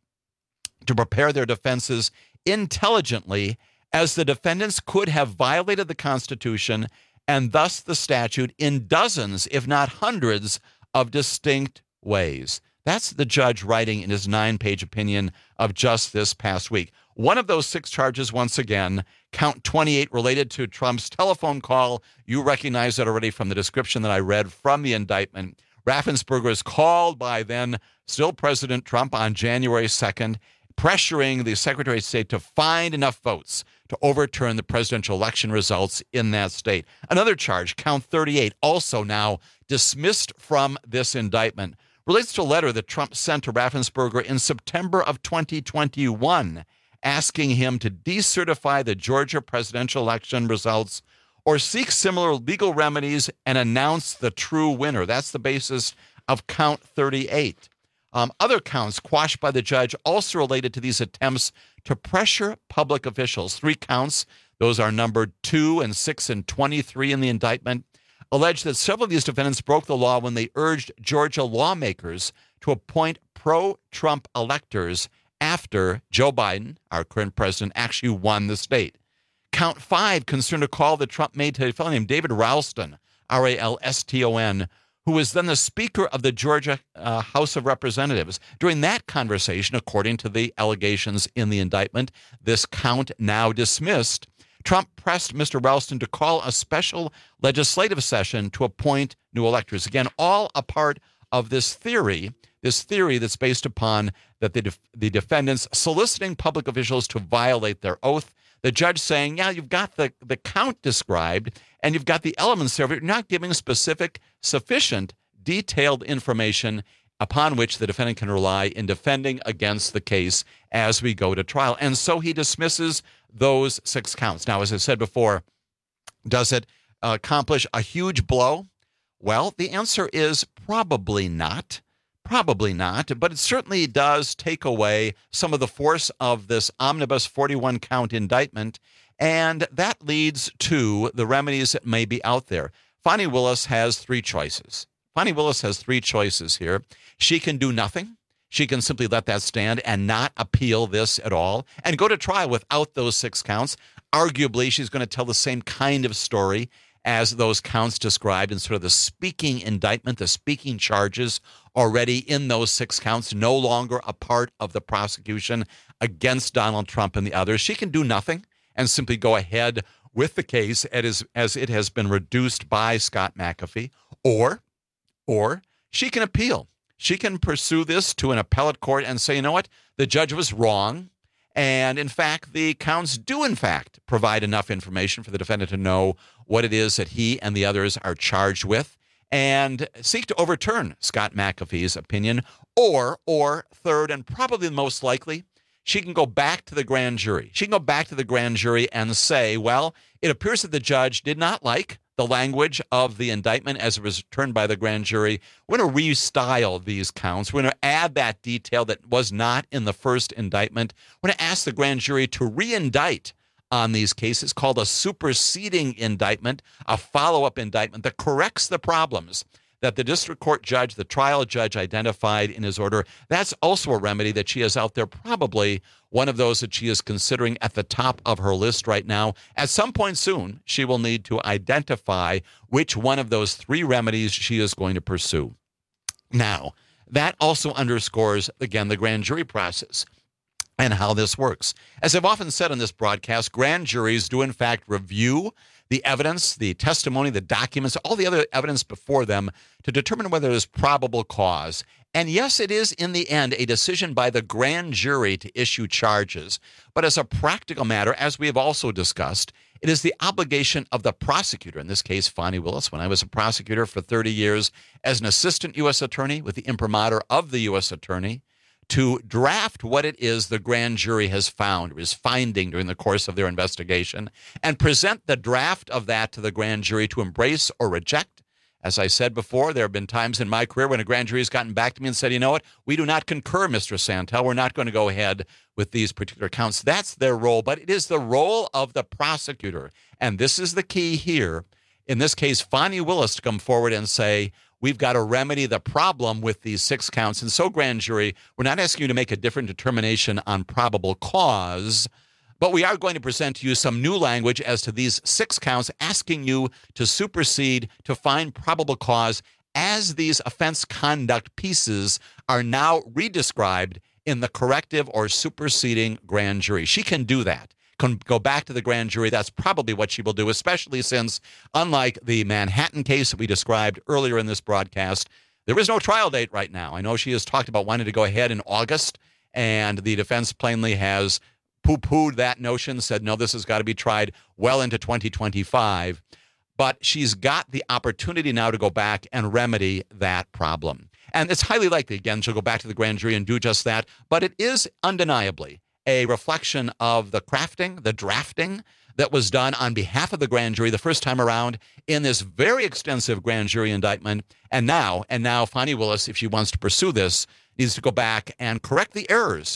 to prepare their defenses intelligently, as the defendants could have violated the Constitution and thus the statute in dozens, if not hundreds, of distinct ways. That's the judge writing in his nine-page opinion of just this past week. One of those six charges, once again, count twenty-eight, related to Trump's telephone call. You recognize that already from the description that I read from the indictment. Raffensperger is called by then still President Trump on January second, pressuring the Secretary of State to find enough votes to overturn the presidential election results in that state. Another charge, count thirty-eight, also now dismissed from this indictment, relates to a letter that Trump sent to Raffensperger in September of twenty twenty-one, asking him to decertify the Georgia presidential election results or seek similar legal remedies and announce the true winner. That's the basis of count thirty-eight. Um, other counts quashed by the judge also related to these attempts to pressure public officials. Three counts, those are numbered two and six and twenty-three in the indictment, allege that several of these defendants broke the law when they urged Georgia lawmakers to appoint pro-Trump electors after Joe Biden, our current president, actually won the state. Count five concerned a call that Trump made to a fellow named David Ralston, R A L S T O N, who was then the Speaker of the Georgia uh, House of Representatives. During that conversation, according to the allegations in the indictment, this count now dismissed, Trump pressed Mister Ralston to call a special legislative session to appoint new electors. Again, all a part of this theory, this theory that's based upon that the, def- the defendants soliciting public officials to violate their oath. The judge saying, yeah, you've got the, the count described and you've got the elements there, but you're not giving specific, sufficient, detailed information upon which the defendant can rely in defending against the case as we go to trial. And so he dismisses those six counts. Now, as I said before, does it uh, accomplish a huge blow? Well, the answer is probably not. Probably not, but it certainly does take away some of the force of this omnibus forty-one count indictment, and that leads to the remedies that may be out there. Fani Willis has three choices. Fani Willis has three choices here. She can do nothing. She can simply let that stand and not appeal this at all and go to trial without those six counts. Arguably, she's going to tell the same kind of story as those counts described in sort of the speaking indictment, the speaking charges already in those six counts, no longer a part of the prosecution against Donald Trump and the others. She can do nothing and simply go ahead with the case as, as it has been reduced by Scott McAfee, or, or she can appeal. She can pursue this to an appellate court and say, you know what, the judge was wrong. And in fact, the counts do, in fact, provide enough information for the defendant to know what it is that he and the others are charged with and seek to overturn Scott McAfee's opinion. Or, or third, and probably the most likely, she can go back to the grand jury. She can go back to the grand jury and say, well, it appears that the judge did not like the language of the indictment as it was returned by the grand jury. We're going to restyle these counts. We're going to add that detail that was not in the first indictment. We're going to ask the grand jury to re-indict on these cases, called a superseding indictment, a follow-up indictment that corrects the problems that the district court judge, the trial judge, identified in his order. That's also a remedy that she has out there, probably one of those that she is considering at the top of her list right now. At some point soon, she will need to identify which one of those three remedies she is going to pursue. Now, that also underscores, again, the grand jury process and how this works. As I've often said on this broadcast, grand juries do, in fact, review the evidence, the testimony, the documents, all the other evidence before them to determine whether there's probable cause. And yes, it is in the end a decision by the grand jury to issue charges. But as a practical matter, as we have also discussed, it is the obligation of the prosecutor, in this case, Fani Willis. When I was a prosecutor for thirty years as an assistant U S attorney with the imprimatur of the U S attorney, to draft what it is the grand jury has found or is finding during the course of their investigation and present the draft of that to the grand jury to embrace or reject. As I said before, there have been times in my career when a grand jury has gotten back to me and said, you know what, we do not concur, Mister Santel. We're not going to go ahead with these particular counts. That's their role, but it is the role of the prosecutor. And this is the key here. In this case, Fani Willis to come forward and say, we've got to remedy the problem with these six counts. And so, grand jury, we're not asking you to make a different determination on probable cause, but we are going to present to you some new language as to these six counts, asking you to supersede, to find probable cause as these offense conduct pieces are now redescribed in the corrective or superseding grand jury. She can do that. Can go back to the grand jury. That's probably what she will do, especially since, unlike the Manhattan case that we described earlier in this broadcast, there is no trial date right now. I know she has talked about wanting to go ahead in August, and the defense plainly has poo-pooed that notion, said, no, this has got to be tried well into twenty twenty-five. But she's got the opportunity now to go back and remedy that problem. And it's highly likely, again, she'll go back to the grand jury and do just that. But it is undeniably a reflection of the crafting, the drafting that was done on behalf of the grand jury the first time around in this very extensive grand jury indictment. And now, and now Fani Willis, if she wants to pursue this, needs to go back and correct the errors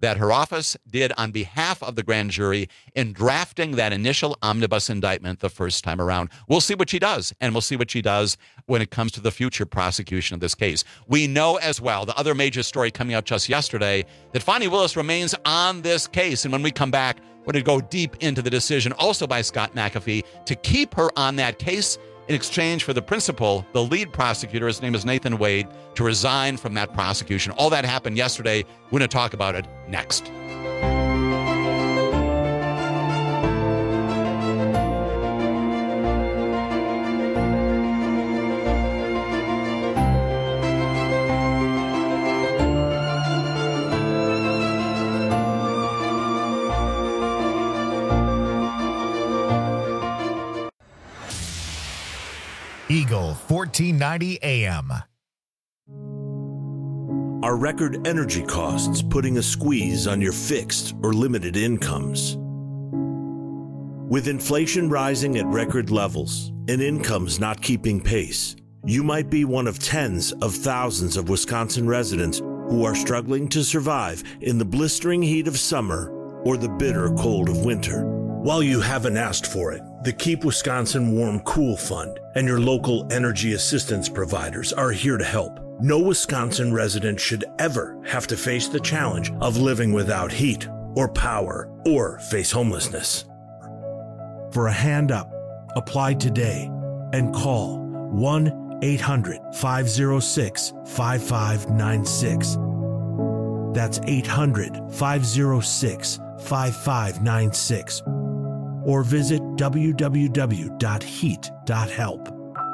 that her office did on behalf of the grand jury in drafting that initial omnibus indictment the first time around. We'll see what she does, and we'll see what she does when it comes to the future prosecution of this case. We know as well, the other major story coming out just yesterday, that Fani Willis remains on this case. And when we come back, we're going to go deep into the decision, also by Scott McAfee, to keep her on that case in exchange for the principal, the lead prosecutor, his name is Nathan Wade, to resign from that prosecution. All that happened yesterday. We're going to talk about it next. Eagle fourteen ninety A M. Are record energy costs putting a squeeze on your fixed or limited incomes? With inflation rising at record levels and incomes not keeping pace, you might be one of tens of thousands of Wisconsin residents who are struggling to survive in the blistering heat of summer or the bitter cold of winter. While you haven't asked for it, the Keep Wisconsin Warm Cool Fund and your local energy assistance providers are here to help. No Wisconsin resident should ever have to face the challenge of living without heat or power or face homelessness. For a hand up, apply today and call one eight hundred five oh six five five nine six. That's eight hundred five oh six five five nine six. Or visit w w w dot heat dot help.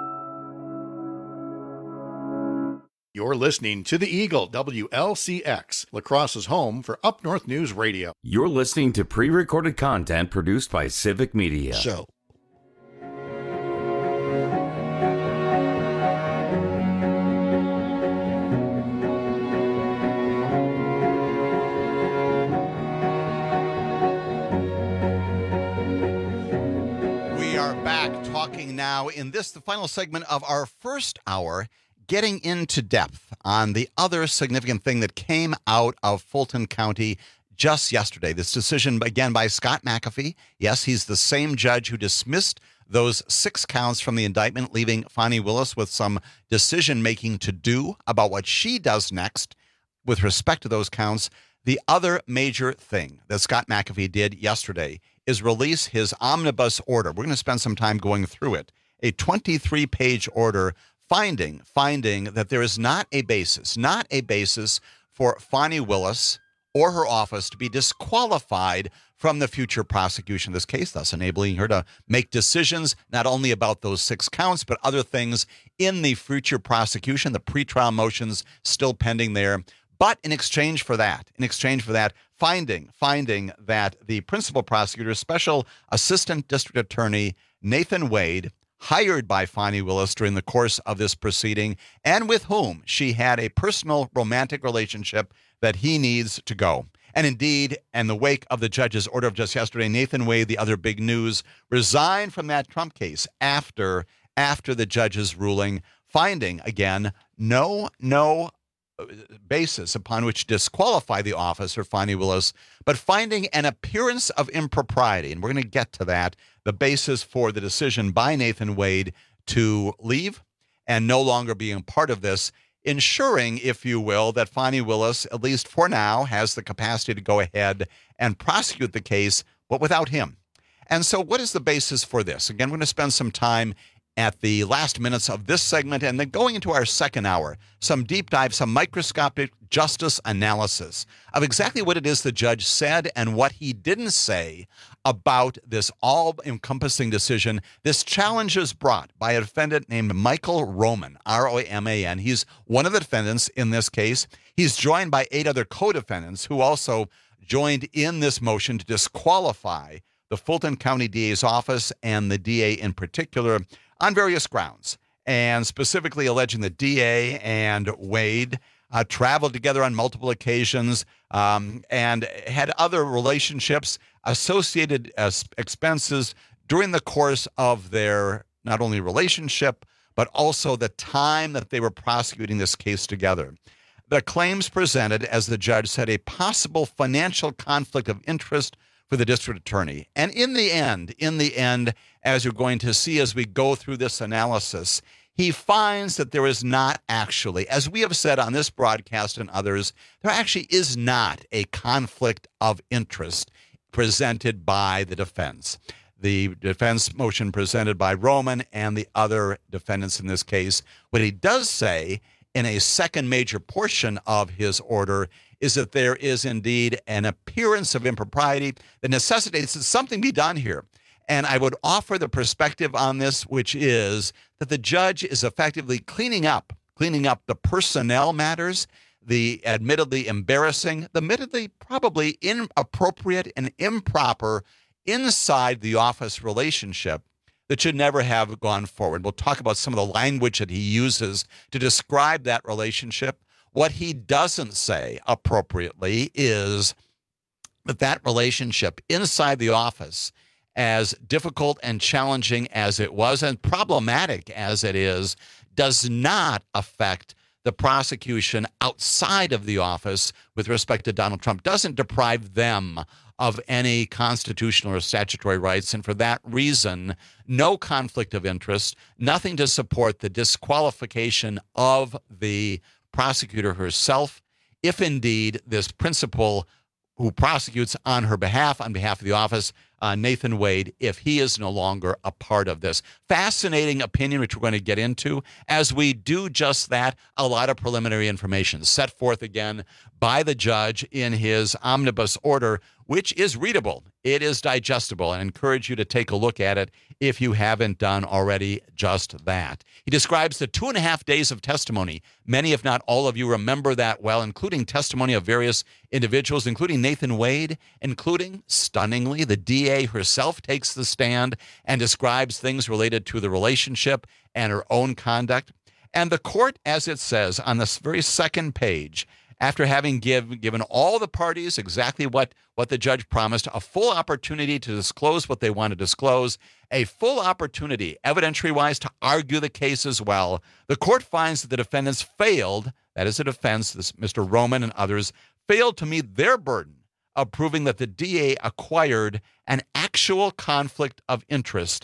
You're listening to the Eagle, W L C X, La Crosse's home for Up North News Radio. You're listening to pre-recorded content produced by Civic Media. So. Talking now in this, the final segment of our first hour, getting into depth on the other significant thing that came out of Fulton County just yesterday. This decision, again, by Scott McAfee. Yes, he's the same judge who dismissed those six counts from the indictment, leaving Fani Willis with some decision-making to do about what she does next with respect to those counts. The other major thing that Scott McAfee did yesterday is release his omnibus order. We're going to spend some time going through it. A twenty-three page order finding, finding that there is not a basis, not a basis for Fani Willis or her office to be disqualified from the future prosecution of this case, thus enabling her to make decisions not only about those six counts, but other things in the future prosecution, the pretrial motions still pending there. But in exchange for that, in exchange for that, finding, finding that the principal prosecutor, Special Assistant District Attorney Nathan Wade, hired by Fani Willis during the course of this proceeding, and with whom she had a personal romantic relationship, that he needs to go. And indeed, in the wake of the judge's order of just yesterday, Nathan Wade, the other big news, resigned from that Trump case after, after the judge's ruling, finding, again, no, no basis upon which to disqualify the officer, Fani Willis, but finding an appearance of impropriety. And we're going to get to that, the basis for the decision by Nathan Wade to leave and no longer being part of this, ensuring, if you will, that Fani Willis, at least for now, has the capacity to go ahead and prosecute the case, but without him. And so what is the basis for this? Again, we're going to spend some time at the last minutes of this segment, and then going into our second hour, some deep dive, some microscopic justice analysis of exactly what it is the judge said and what he didn't say about this all-encompassing decision. This challenge is brought by a defendant named Michael Roman, R O M A N. He's one of the defendants in this case. He's joined by eight other co-defendants who also joined in this motion to disqualify the Fulton County D A's office and the D A in particular on various grounds, and specifically alleging the D A and Wade uh, traveled together on multiple occasions um, and had other relationships, associated uh, expenses during the course of their not only relationship, but also the time that they were prosecuting this case together. the claims presented, as the judge said, a possible financial conflict of interest for the district attorney. And in the end, in the end, as you're going to see as we go through this analysis, he finds that there is not actually, as we have said on this broadcast and others, there actually is not a conflict of interest presented by the defense. The defense motion presented by Roman and the other defendants in this case. What he does say in a second major portion of his order is that there is indeed an appearance of impropriety that necessitates that something be done here. And I would offer the perspective on this, which is that the judge is effectively cleaning up, cleaning up the personnel matters, the admittedly embarrassing, the admittedly probably inappropriate and improper inside the office relationship that should never have gone forward. We'll talk about some of the language that he uses to describe that relationship. What he doesn't say appropriately is that that relationship inside the office, as difficult and challenging as it was and problematic as it is, does not affect the prosecution outside of the office with respect to Donald Trump, doesn't deprive them of any constitutional or statutory rights. And for that reason, no conflict of interest, nothing to support the disqualification of the prosecutor herself, if indeed this principal who prosecutes on her behalf, on behalf of the office, uh, Nathan Wade, if he is no longer a part of this. Fascinating opinion, which we're going to get into as we do just that. A lot of preliminary information set forth again by the judge in his omnibus order, which is readable. It is digestible, and I encourage you to take a look at it if you haven't done already just that. He describes the two and a half days of testimony. Many, if not all of you, remember that well, including testimony of various individuals, including Nathan Wade, including, stunningly, the D A herself takes the stand and describes things related to the relationship and her own conduct. And the court, as it says on this very second page, after having give, given all the parties exactly what, what the judge promised, a full opportunity to disclose what they want to disclose, a full opportunity, evidentiary-wise, to argue the case as well, the court finds that the defendants failed, that is the defense, this Mister Roman and others, failed to meet their burden of proving that the D A acquired an actual conflict of interest,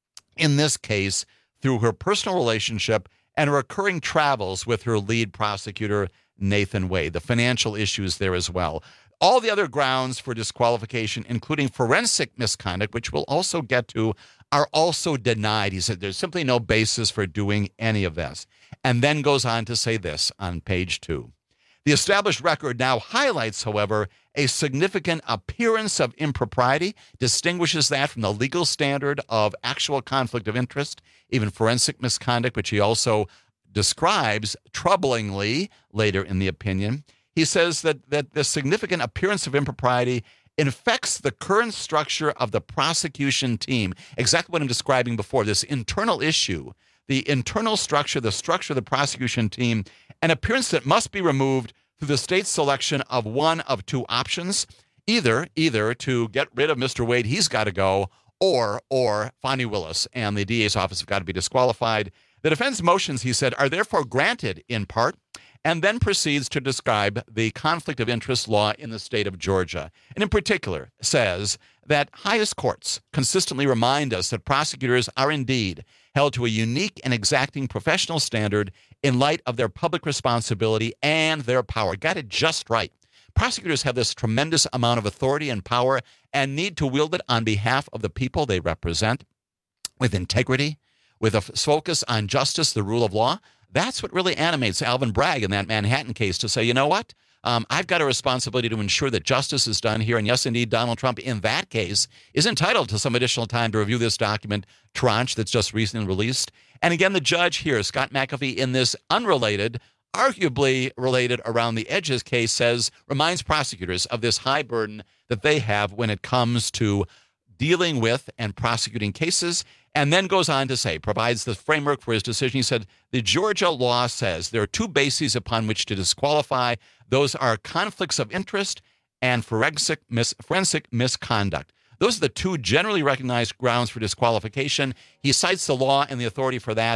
in this case, through her personal relationship and recurring travels with her lead prosecutor, Nathan Wade, the financial issues there as well. All the other grounds for disqualification, including forensic misconduct, which we'll also get to, are also denied. He said there's simply no basis for doing any of this. And then goes on to say this on page two. The established record now highlights, however, a significant appearance of impropriety, distinguishes that from the legal standard of actual conflict of interest, even forensic misconduct, which he also describes troublingly later in the opinion. He says that, that the significant appearance of impropriety infects the current structure of the prosecution team. Exactly what I'm describing before, this internal issue, the internal structure, the structure of the prosecution team, an appearance that must be removed through the state's selection of one of two options, either, either to get rid of Mister Wade, he's got to go, or, or Fani Willis and the D A's office have got to be disqualified. The defense motions, he said, are therefore granted in part, and then proceeds to describe the conflict of interest law in the state of Georgia. And in particular, says that highest courts consistently remind us that prosecutors are indeed held to a unique and exacting professional standard in light of their public responsibility and their power. Got it just right. Prosecutors have this tremendous amount of authority and power and need to wield it on behalf of the people they represent with integrity, with a focus on justice, the rule of law. That's what really animates Alvin Bragg in that Manhattan case to say, you know what? Um, I've got a responsibility to ensure that justice is done here. And yes, indeed, Donald Trump, in that case, is entitled to some additional time to review this document tranche that's just recently released. And again, the judge here, Scott McAfee, in this unrelated, arguably related around the edges case, says, reminds prosecutors of this high burden that they have when it comes to dealing with and prosecuting cases, and then goes on to say, provides the framework for his decision. He said, the Georgia law says there are two bases upon which to disqualify. Those are conflicts of interest and forensic, mis- forensic misconduct. Those are the two generally recognized grounds for disqualification. He cites the law and the authority for that,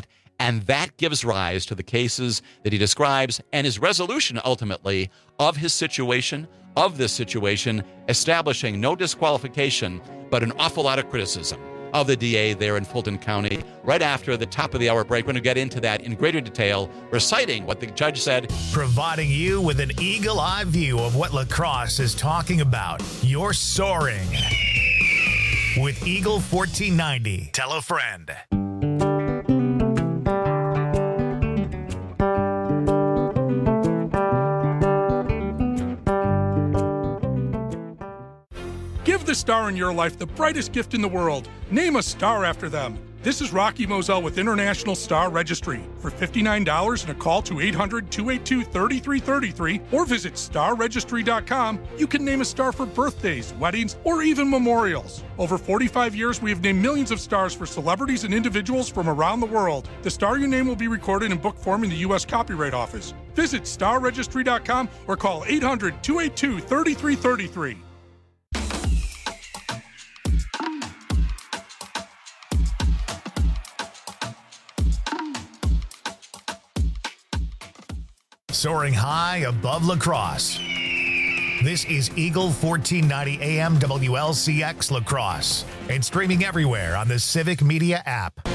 And that gives rise to the cases that he describes and his resolution, ultimately, of his situation, of this situation, establishing no disqualification, but an awful lot of criticism of the D A there in Fulton County. Right after the top of the hour break, we're going to get into that in greater detail, reciting what the judge said. Providing you with an eagle-eye view of what La Crosse is talking about. You're soaring with Eagle fourteen ninety. Tell a friend. Give the star in your life the brightest gift in the world. Name a star after them. This is Rocky Moselle with International Star Registry. For fifty-nine dollars and a call to eight hundred, two eight two, three three three three or visit star registry dot com, you can name a star for birthdays, weddings, or even memorials. Over forty-five years, we have named millions of stars for celebrities and individuals from around the world. The star you name will be recorded in book form in the U S Copyright Office. Visit star registry dot com or call eight hundred, two eight two, three three three three. Soaring high above La Crosse. This is Eagle fourteen ninety A M W L C X La Crosse and streaming everywhere on the Civic Media app.